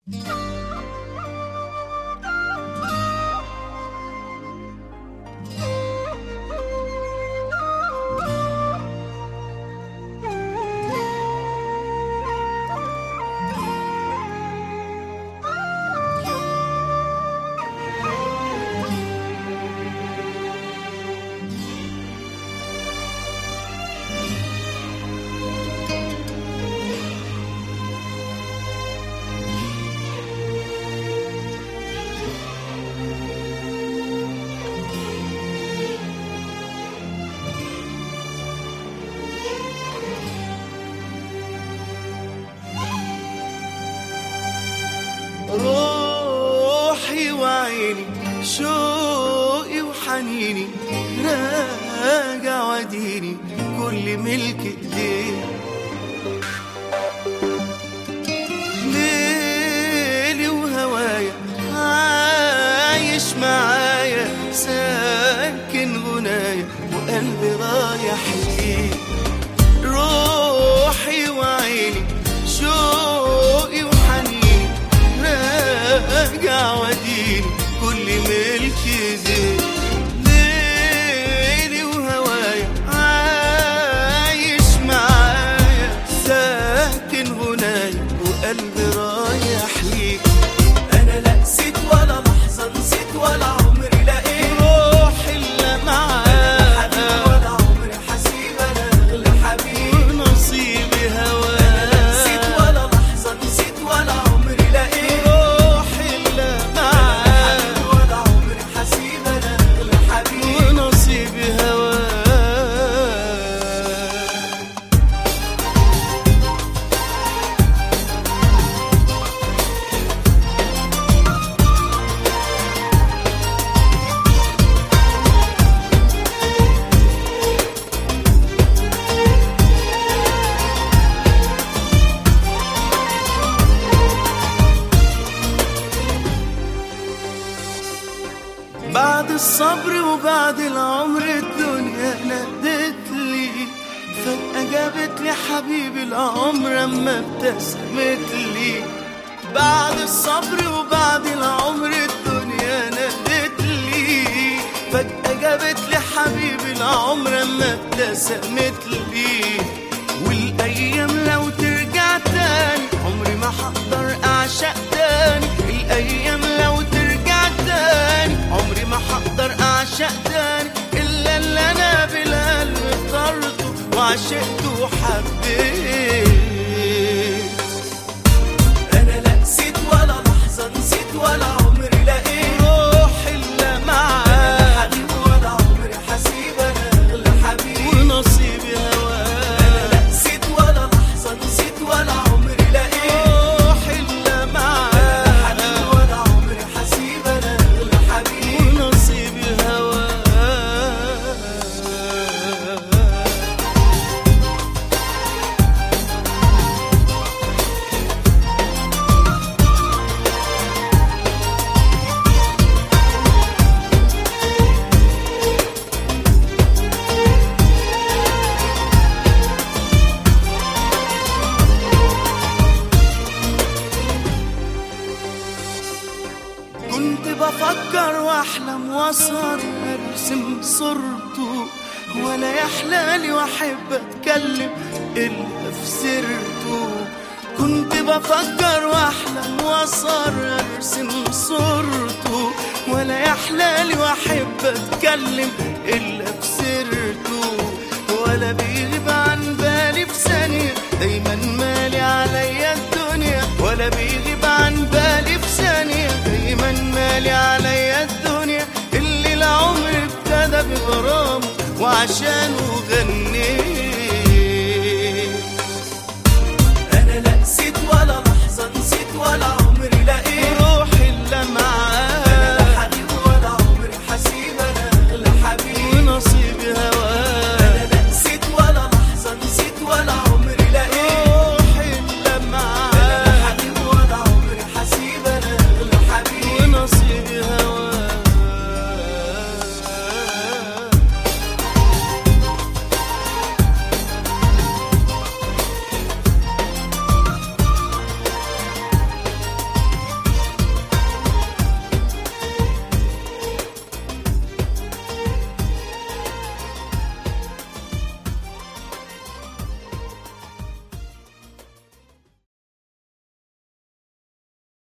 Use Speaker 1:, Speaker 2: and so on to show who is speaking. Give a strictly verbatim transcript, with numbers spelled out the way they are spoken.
Speaker 1: روحي وعيني شوقي وحنيني راجع وديني كل ملك ايديك. ليلي وهوايا عايش معايا ساكن غنايا وقلبي رايح ليك. روحي وعيني شوقي وحنيني راجع وديني كل ملك ايديك. ليلي وهوايا عايش معايا ساكن غنايا وقلبي رايح ليك. انا لا نسيت ولا لحظه نسيت ولا عمري لقيت روحي الا معاك ولا عمري حسيب انا اغلى حبيب ونصيبي هواك. انا لا نسيت ولا لحظه نسيت ولا عمري لقيت روحي الا معاك ولا عمري حسيب انا اغلى حبيب ونصيبي هواك. بعد الصبر وبعد العمر الدنيا نادت لي فجأة جابت لي حبيبي العمر اما ابتسمت لي. بعد الصبر وبعد العمر الدنيا نادت لي فجأة جابت لي حبيبي العمر اما ابتسمت لي. والايام لو ترجع تاني عمري ما هقدر اعشق تاني. الايام لو ترجع تاني عمري ما هقدر اعشق تاني الا اللي انا بالقلب اخترته وعشقته وحبيت. انا لا نسيت ولا لحظه نسيت ولا عمري لقيت روحي الا معاك. انا حبيب ولا عمري حسيب انا اغلى حبيب ونصيبي هواك. انا لا نسيت ولا لحظه نسيت ولا عمري لقيت روحي الا معاك. انا حبيب ولا عمري حسيب انا اغلى حبيب ونصيبي هواك. كنت بفكر واحلم واسهر ارسم صورته ولا يحلالي واحب اتكلم الا في سيرته. كنت بفكر واحلم واسهر ارسم صورته ولا يحلالي واحب اتكلم الا في سيرته. ولا بيغيب عن بالي في ثانيه دايما مالي عليا الدنيا. ولا بيغيب عن بالي في ثانيه دايما مالي عليا الدنيا. اللي العمر ابتدى بغرامه وعشانه غنيت.